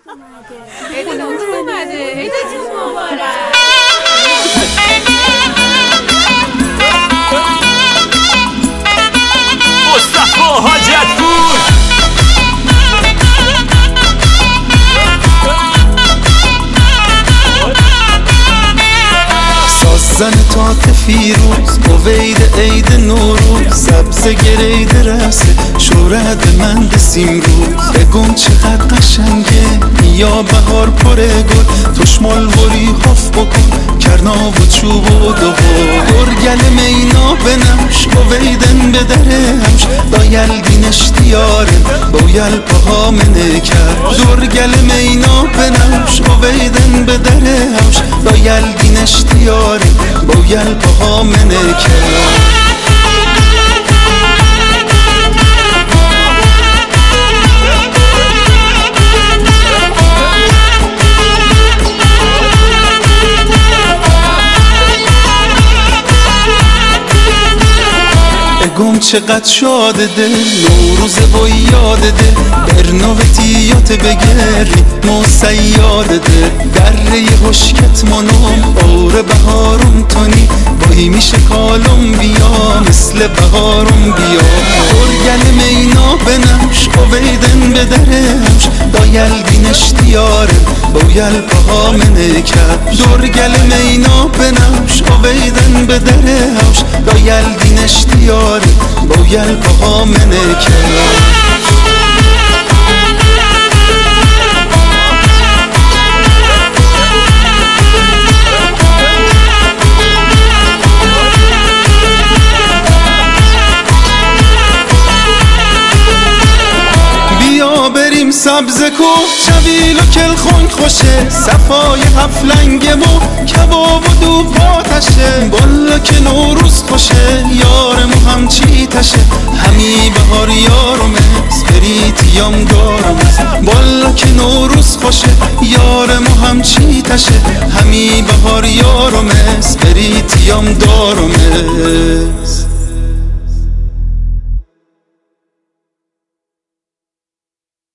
عید نوروز اومده. عیدتون مبارک. مصطفی حاجتپور زن تات فیروز قوید عید نوروز سبز گرید رسه شورد من دسیم روز بگم چقدر قشنگه یا بهار پره گل تشمال وری حف بکن کرنا و چوب و گرگل مینا بنمش قویدن به درمش دایل دینش دیارم باید پاها منه کرد درگل مینا بنمش قویدن به درمش دایل دینش دیارم باید پاها منه کرد گم چقدر شاده ده نوروز و یاده ده برنوتیات بگری مو سیاده ده دره هشکت منم اور بهارم تونی بایی میشه کالم بیا مثل بهارم بیا درگل مینا بنمش قویدن به درمش دایل دینش دیارم باید پاها منه کرد درگل مینا بنمش قویدن به درمش دایل دینش دیارم باید پاها منه کرد سبز کو چویل و کلخون خوشه صفای هفلنگمو کباب و دوب آتشه بالا که نوروز خوشه یارمو هم چی تشه همی بهار یارمه سپریتیم دارمه بالا که نوروز خوشه یارمو هم چی تشه همی بهار یارمه سپریتیم دارمه